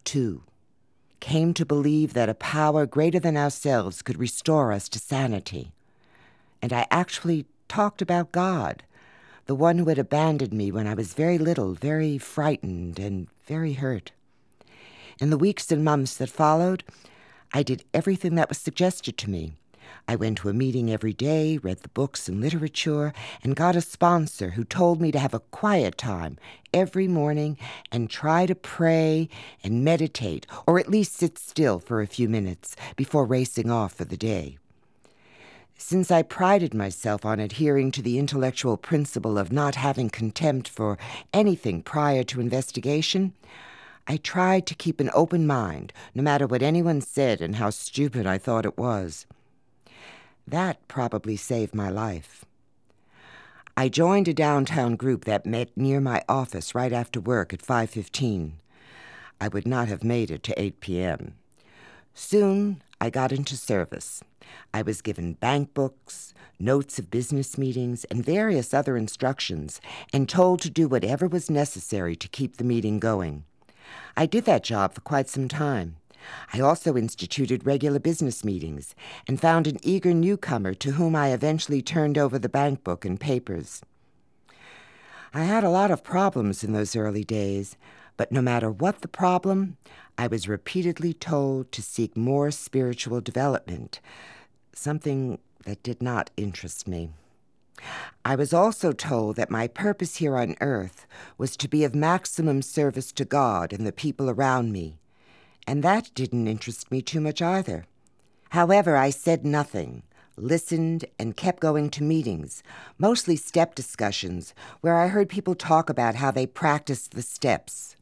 too. Came to believe that a power greater than ourselves could restore us to sanity. And I actually talked about God, the one who had abandoned me when I was very little, very frightened, and very hurt. In the weeks and months that followed, I did everything that was suggested to me. I went to a meeting every day, read the books and literature, and got a sponsor who told me to have a quiet time every morning and try to pray and meditate, or at least sit still for a few minutes before racing off for the day. Since I prided myself on adhering to the intellectual principle of not having contempt for anything prior to investigation, I tried to keep an open mind, no matter what anyone said and how stupid I thought it was. That probably saved my life. I joined a downtown group that met near my office right after work at 5:15. I would not have made it to 8 p.m. Soon, I got into service. I was given bank books, notes of business meetings, and various other instructions, and told to do whatever was necessary to keep the meeting going. I did that job for quite some time. I also instituted regular business meetings and found an eager newcomer to whom I eventually turned over the bank book and papers. I had a lot of problems in those early days, but no matter what the problem, I was repeatedly told to seek more spiritual development, something that did not interest me. I was also told that my purpose here on earth was to be of maximum service to God and the people around me, and that didn't interest me too much either. However, I said nothing, listened, and kept going to meetings, mostly step discussions, where I heard people talk about how they practiced the steps.